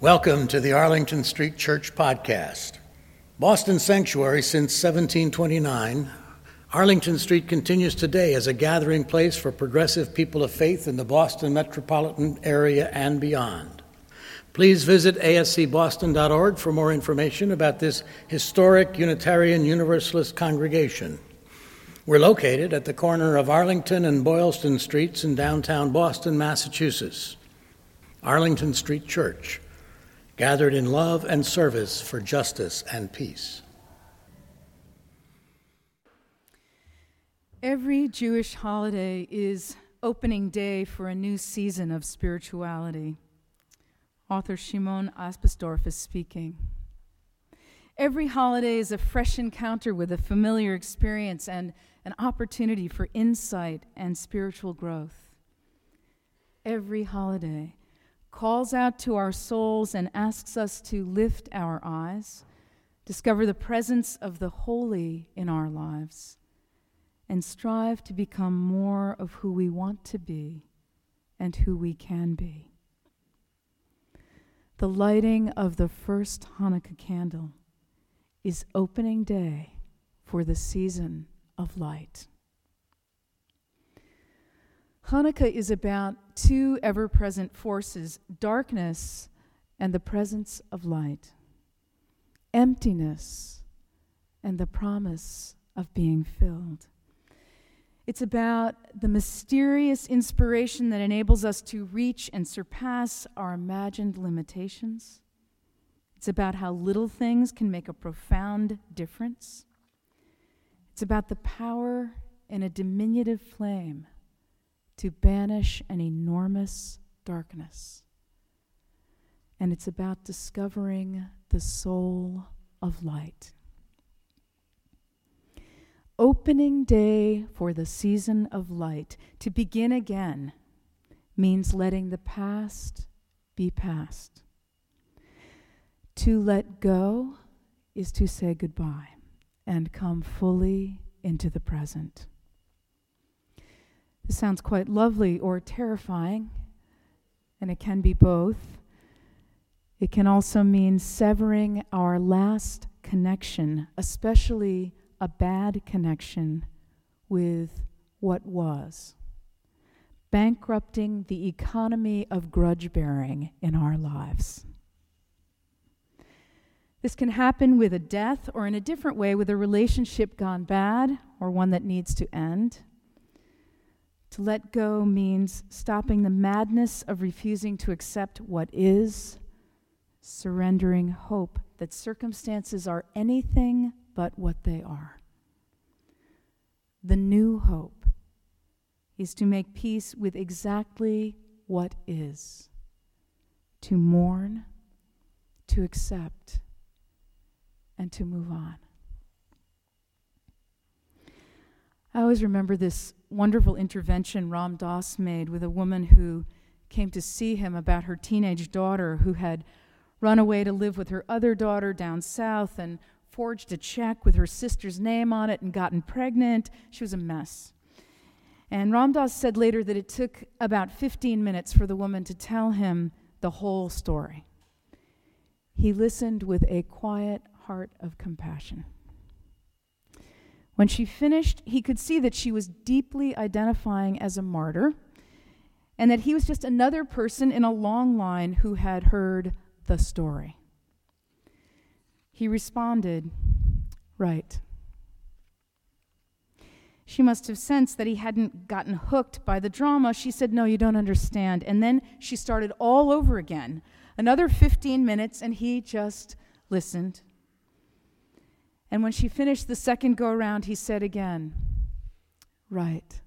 Welcome to the Arlington Street Church Podcast. Boston Sanctuary since 1729, Arlington Street continues today as a gathering place for progressive people of faith in the Boston metropolitan area and beyond. Please visit ascboston.org for more information about this historic Unitarian Universalist congregation. We're located at the corner of Arlington and Boylston Streets in downtown Boston, Massachusetts. Arlington Street Church, gathered in love and service for justice and peace. Every Jewish holiday is opening day for a new season of spirituality. Author Shimon Asbesdorf is speaking. Every holiday is a fresh encounter with a familiar experience and an opportunity for insight and spiritual growth. Every holiday calls out to our souls and asks us to lift our eyes, discover the presence of the holy in our lives, and strive to become more of who we want to be and who we can be. The lighting of the first Hanukkah candle is opening day for the season of light. Hanukkah is about two ever-present forces, darkness and the presence of light, emptiness and the promise of being filled. It's about the mysterious inspiration that enables us to reach and surpass our imagined limitations. It's about how little things can make a profound difference. It's about the power in a diminutive flame to banish an enormous darkness. And it's about discovering the soul of light. Opening day for the season of light, to begin again, means letting the past be past. To let go is to say goodbye and come fully into the present. This sounds quite lovely or terrifying, and it can be both. It can also mean severing our last connection, especially a bad connection with what was, bankrupting the economy of grudge-bearing in our lives. This can happen with a death or in a different way with a relationship gone bad or one that needs to end. To let go means stopping the madness of refusing to accept what is, surrendering hope that circumstances are anything but what they are. The new hope is to make peace with exactly what is, to mourn, to accept, and to move on. I always remember this wonderful intervention Ram Dass made with a woman who came to see him about her teenage daughter who had run away to live with her other daughter down south and forged a check with her sister's name on it and gotten pregnant. She was a mess. And Ram Dass said later that it took about 15 minutes for the woman to tell him the whole story. He listened with a quiet heart of compassion. When she finished, he could see that she was deeply identifying as a martyr and that he was just another person in a long line who had heard the story. He responded, "Right." She must have sensed that he hadn't gotten hooked by the drama. She said, "No, you don't understand." And then she started all over again. Another 15 minutes, and he just listened. And when she finished the second go-around, he said again, "Right."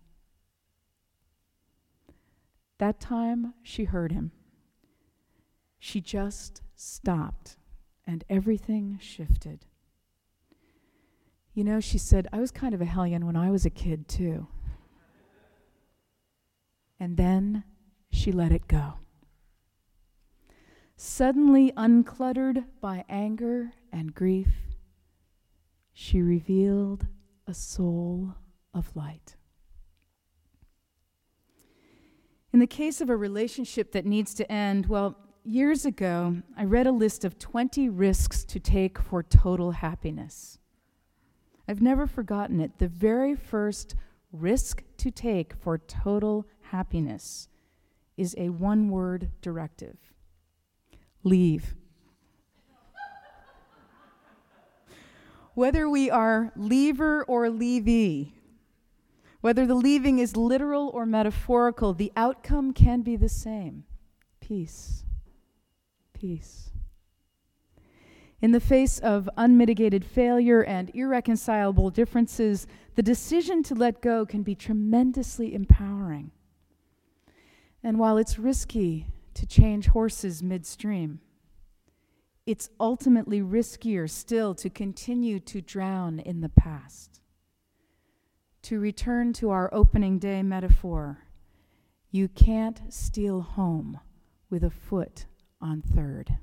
That time, she heard him. She just stopped, and everything shifted. "You know," she said, "I was kind of a hellion when I was a kid, too." And then she let it go. Suddenly uncluttered by anger and grief, she revealed a soul of light. In the case of a relationship that needs to end, well, years ago, I read a list of 20 risks to take for total happiness. I've never forgotten it. The very first risk to take for total happiness is a one-word directive. Leave. Whether we are leaver or leavee, whether the leaving is literal or metaphorical, the outcome can be the same. Peace. Peace. In the face of unmitigated failure and irreconcilable differences, the decision to let go can be tremendously empowering. And while it's risky to change horses midstream, it's ultimately riskier still to continue to drown in the past. To return to our opening day metaphor, you can't steal home with a foot on third.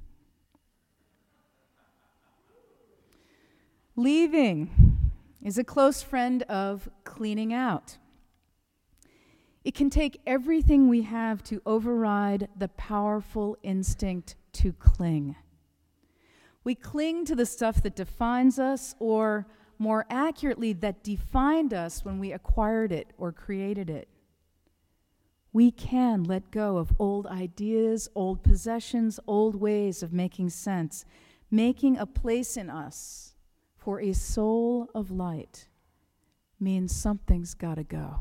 Leaving is a close friend of cleaning out. It can take everything we have to override the powerful instinct to cling. We cling to the stuff that defines us, or more accurately, that defined us when we acquired it or created it. We can let go of old ideas, old possessions, old ways of making sense, making a place in us for a soul of light means something's got to go.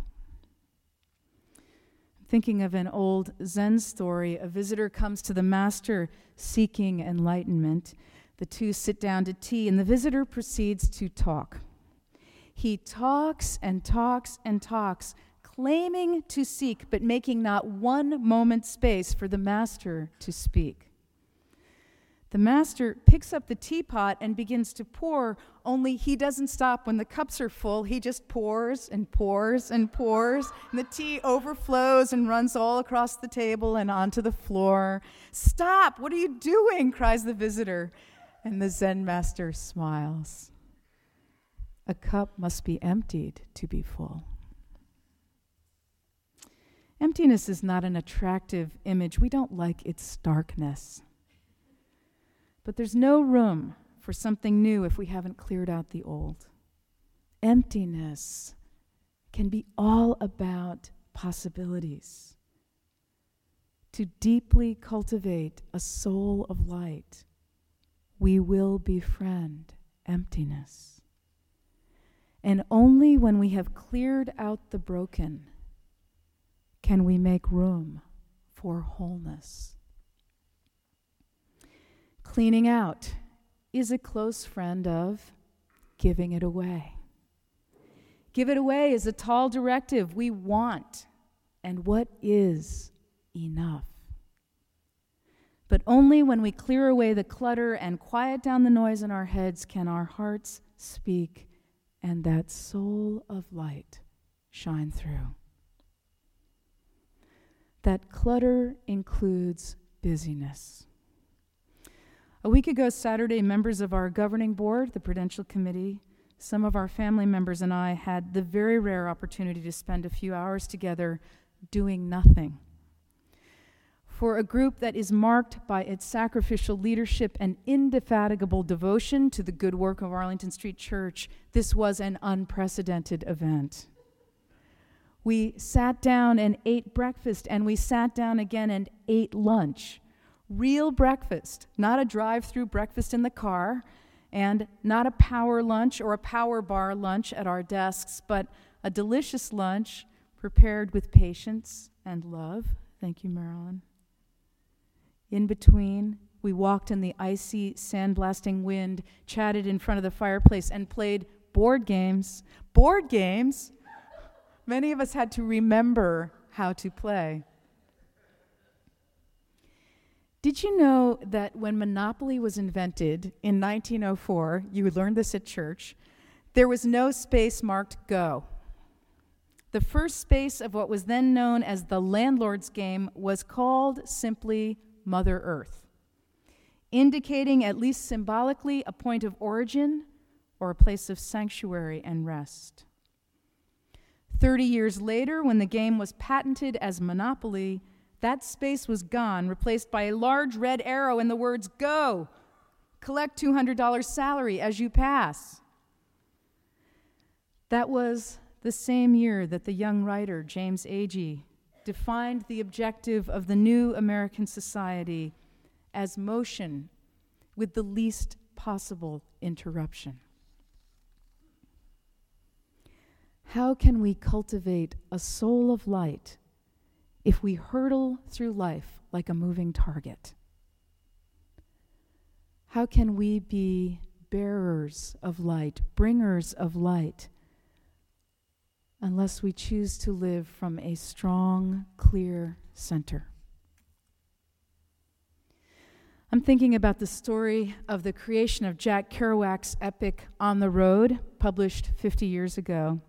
Thinking of an old Zen story, a visitor comes to the master seeking enlightenment. The two sit down to tea, and the visitor proceeds to talk. He talks and talks and talks, claiming to seek, but making not one moment space for the master to speak. The master picks up the teapot and begins to pour, only he doesn't stop when the cups are full. He just pours and pours and pours, and the tea overflows and runs all across the table and onto the floor. "Stop! What are you doing?" cries the visitor. And the Zen master smiles. A cup must be emptied to be full. Emptiness is not an attractive image. We don't like its starkness. But there's no room for something new if we haven't cleared out the old. Emptiness can be all about possibilities. To deeply cultivate a soul of light, we will befriend emptiness. And only when we have cleared out the broken can we make room for wholeness. Cleaning out is a close friend of giving it away. Give it away is a tall directive we want, and what is enough. But only when we clear away the clutter and quiet down the noise in our heads can our hearts speak and that soul of light shine through. That clutter includes busyness. A week ago Saturday, members of our governing board, the Prudential Committee, some of our family members and I had the very rare opportunity to spend a few hours together doing nothing. For a group that is marked by its sacrificial leadership and indefatigable devotion to the good work of Arlington Street Church, this was an unprecedented event. We sat down and ate breakfast, and we sat down again and ate lunch. Real breakfast, not a drive-through breakfast in the car, and not a power lunch or a power bar lunch at our desks, but a delicious lunch prepared with patience and love. Thank you, Marilyn. In between, we walked in the icy, sandblasting wind, chatted in front of the fireplace, and played board games. Board games? Many of us had to remember how to play. Did you know that when Monopoly was invented in 1904, you learned this at church, there was no space marked Go? The first space of what was then known as the landlord's game was called simply Mother Earth, indicating, at least symbolically, a point of origin or a place of sanctuary and rest. 30 years later, when the game was patented as Monopoly, That space was gone, replaced by a large red arrow and the words, "Go! Collect $200 salary as you pass." That was the same year that the young writer James Agee defined the objective of the new American society as motion with the least possible interruption. How can we cultivate a soul of light if we hurtle through life like a moving target? How can we be bearers of light, bringers of light, unless we choose to live from a strong, clear center? I'm thinking about the story of the creation of Jack Kerouac's epic On the Road, published 50 years ago.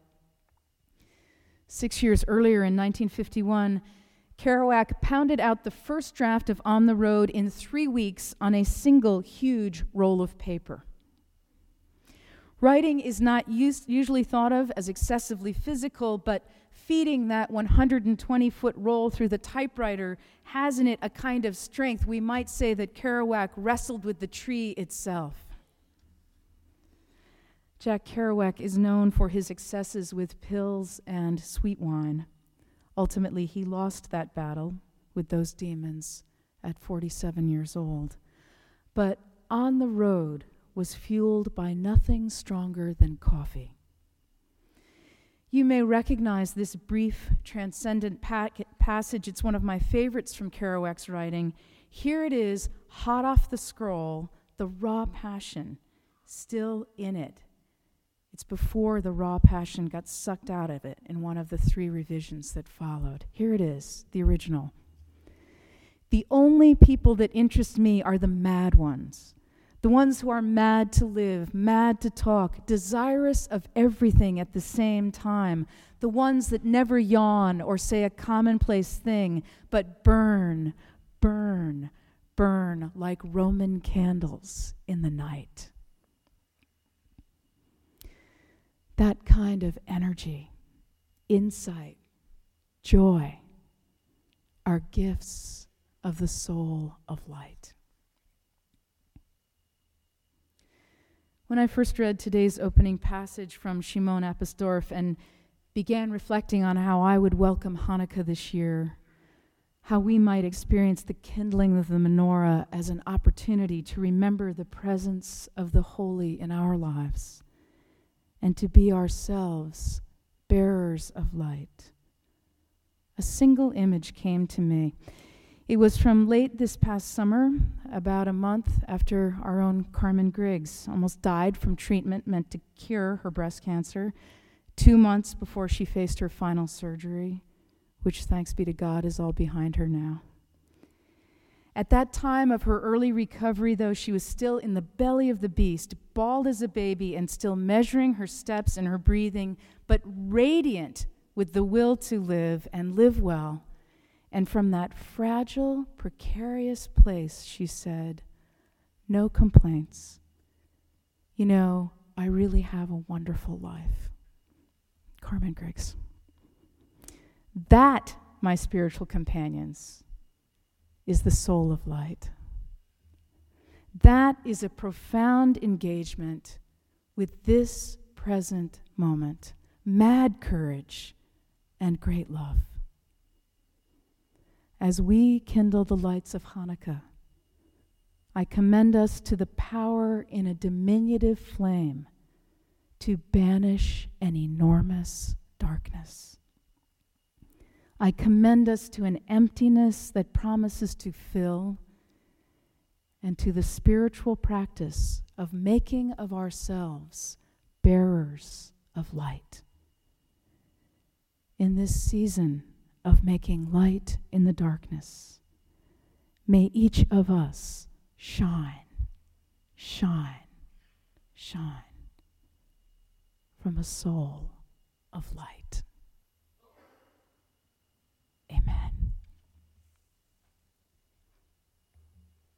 6 years earlier, in 1951, Kerouac pounded out the first draft of On the Road in 3 weeks on a single huge roll of paper. Writing is not usually thought of as excessively physical, but feeding that 120-foot roll through the typewriter has in it a kind of strength. We might say that Kerouac wrestled with the tree itself. Jack Kerouac is known for his excesses with pills and sweet wine. Ultimately, he lost that battle with those demons at 47 years old. But On the Road was fueled by nothing stronger than coffee. You may recognize this brief, transcendent passage. It's one of my favorites from Kerouac's writing. Here it is, hot off the scroll, the raw passion still in it. It's before the raw passion got sucked out of it in one of the 3 revisions that followed. Here it is, the original. "The only people that interest me are the mad ones. The ones who are mad to live, mad to talk, desirous of everything at the same time. The ones that never yawn or say a commonplace thing, but burn, burn, burn like Roman candles in the night." That kind of energy, insight, joy are gifts of the soul of light. When I first read today's opening passage from Shimon Apostdorf and began reflecting on how I would welcome Hanukkah this year, how we might experience the kindling of the menorah as an opportunity to remember the presence of the holy in our lives and to be ourselves bearers of light, a single image came to me. It was from late this past summer, about a month after our own Carmen Griggs almost died from treatment meant to cure her breast cancer, 2 months before she faced her final surgery, which, thanks be to God, is all behind her now. At that time of her early recovery, though, she was still in the belly of the beast, bald as a baby and still measuring her steps and her breathing, but radiant with the will to live and live well. And from that fragile, precarious place, she said, "No complaints. You know, I really have a wonderful life." Carmen Griggs. That, my spiritual companions, is the soul of light. That is a profound engagement with this present moment, mad courage and great love. As we kindle the lights of Hanukkah, I commend us to the power in a diminutive flame to banish an enormous darkness. I commend us to an emptiness that promises to fill, and to the spiritual practice of making of ourselves bearers of light. In this season of making light in the darkness, may each of us shine, shine, shine from a soul of light.